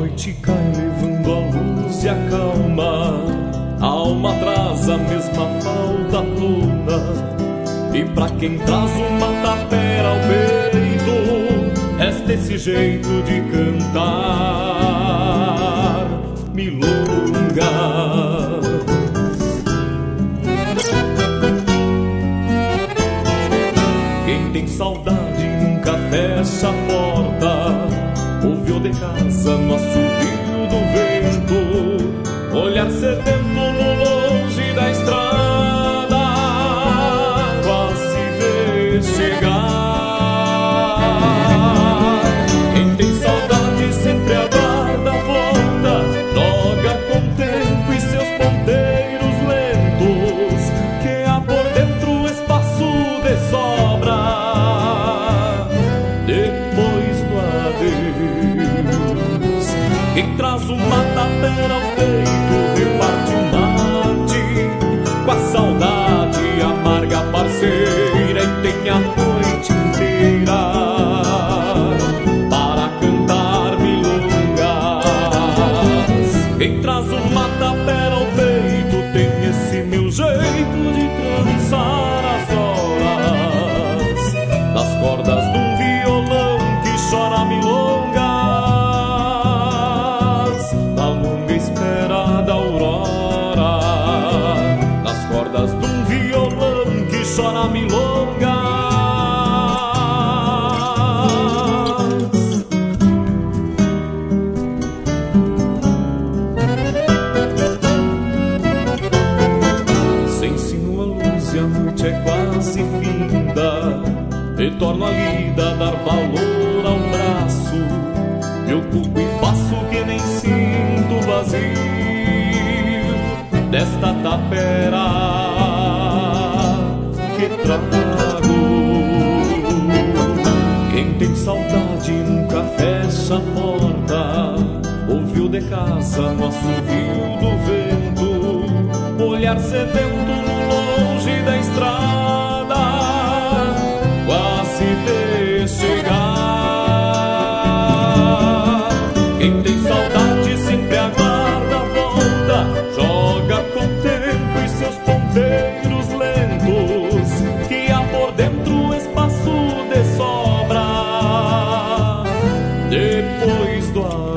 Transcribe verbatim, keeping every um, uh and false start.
noite cai levando a luz e a calma, a alma traz a mesma falta toda. E pra quem traz uma tapera ao peito, resta esse jeito de cantar milonga. Quem tem saudade nunca fecha a porta, ouviu de casa no assovio do vento, olhar sedento no longe da estrada, quase vê chegar. Quem tem saudade sempre aguarda a volta, joga com o tempo e seus ponteiros lentos, que há por dentro espaço de sobra depois do adeus. Quem traz uma tapera ao peito reparte um mate com a saudade amarga parceira, e tem a noite inteira para cantar milongas. Quem traz uma tapera ao peito tem esse meu jeito de trançar as horas das cordas de um violão que chora milongas na longa espera da aurora, das cordas de um violão que chora milongas. Se insinua a luz e a noite é quase finda, retorno a lida, dar valor ao braço, me ocupo e faço que nem sinto o vazio desta tapera que trago. Quem tem saudade nunca fecha a porta, ouviu de casa no assovio do vento, olhar sedento no longe da estrada, quase vê chegar. Quem tem saudade sempre aguarda a volta, joga com o tempo e seus ponteiros lentos, que há por dentro espaço de sobra depois do